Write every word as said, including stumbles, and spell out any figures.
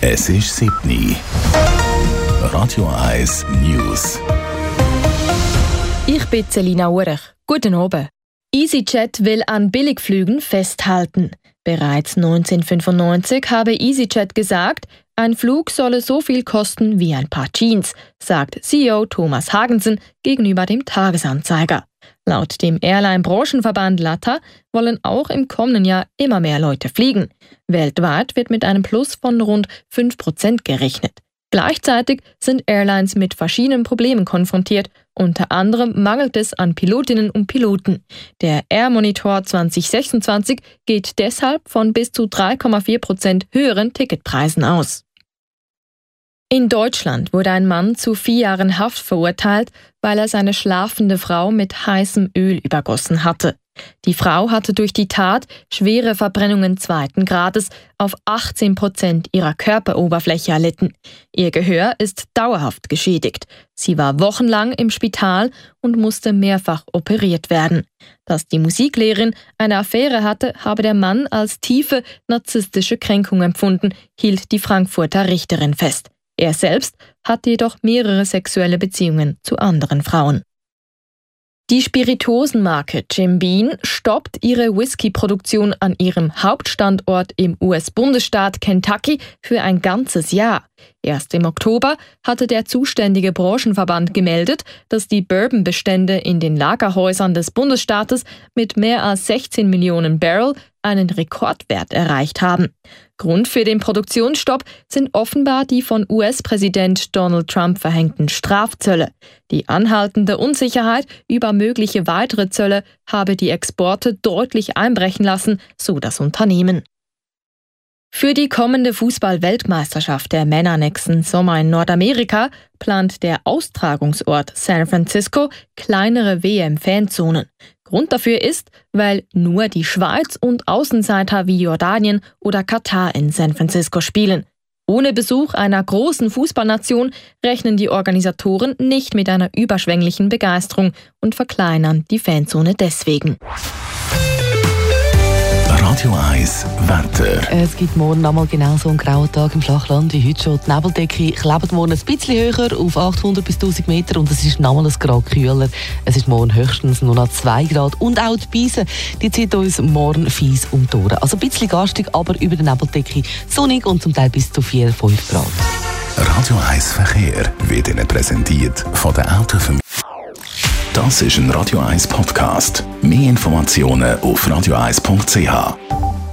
Es ist sieben Uhr. Radio eins News. Ich bin Selina Urech. Guten Abend. EasyJet will an Billigflügen festhalten. Bereits neunzehnhundertfünfundneunzig habe EasyJet gesagt, ein Flug solle so viel kosten wie ein Paar Jeans, sagt C E O Thomas Hagensen gegenüber dem Tagesanzeiger. Laut dem Airline-Branchenverband L A T A wollen auch im kommenden Jahr immer mehr Leute fliegen. Weltweit wird mit einem Plus von rund fünf Prozent gerechnet. Gleichzeitig sind Airlines mit verschiedenen Problemen konfrontiert. Unter anderem mangelt es an Pilotinnen und Piloten. Der Air Monitor zwanzig sechsundzwanzig geht deshalb von bis zu drei Komma vier Prozent höheren Ticketpreisen aus. In Deutschland wurde ein Mann zu vier Jahren Haft verurteilt, weil er seine schlafende Frau mit heißem Öl übergossen hatte. Die Frau hatte durch die Tat schwere Verbrennungen zweiten Grades auf achtzehn Prozent ihrer Körperoberfläche erlitten. Ihr Gehör ist dauerhaft geschädigt. Sie war wochenlang im Spital und musste mehrfach operiert werden. Dass die Musiklehrerin eine Affäre hatte, habe der Mann als tiefe narzisstische Kränkung empfunden, hielt die Frankfurter Richterin fest. Er selbst hatte jedoch mehrere sexuelle Beziehungen zu anderen Frauen. Die Spirituosenmarke Jim Beam stoppt ihre Whisky-Produktion an ihrem Hauptstandort im U S-Bundesstaat Kentucky für ein ganzes Jahr. Erst im Oktober hatte der zuständige Branchenverband gemeldet, dass die Bourbon-Bestände in den Lagerhäusern des Bundesstaates mit mehr als sechzehn Millionen Barrel einen Rekordwert erreicht haben. Grund für den Produktionsstopp sind offenbar die von U S-Präsident Donald Trump verhängten Strafzölle. Die anhaltende Unsicherheit über mögliche weitere Zölle habe die Exporte deutlich einbrechen lassen, so das Unternehmen. Für die kommende Fußball-Weltmeisterschaft der Männer nächsten Sommer in Nordamerika plant der Austragungsort San Francisco kleinere W M-Fanzonen. Grund dafür ist, weil nur die Schweiz und Außenseiter wie Jordanien oder Katar in San Francisco spielen. Ohne Besuch einer großen Fußballnation rechnen die Organisatoren nicht mit einer überschwänglichen Begeisterung und verkleinern die Fanzone deswegen. Radio eins Wetter. Es gibt morgen einmal genau so einen grauen Tag im Flachland wie heute schon. Die Nebeldecke klebt morgen ein bisschen höher auf achthundert bis tausend Meter und es ist nochmal ein Grad kühler. Es ist morgen höchstens nur noch zwei Grad. Und auch die Beise, die zieht uns morgen fies um die Ohren. Also ein bisschen garstig, aber über der Nebeldecke sonnig und zum Teil bis zu vier, fünf Grad. Radio eins Verkehr wird Ihnen präsentiert von der Autovermietung. Das ist ein Radio eins Podcast. Mehr Informationen auf radio eins punkt c h.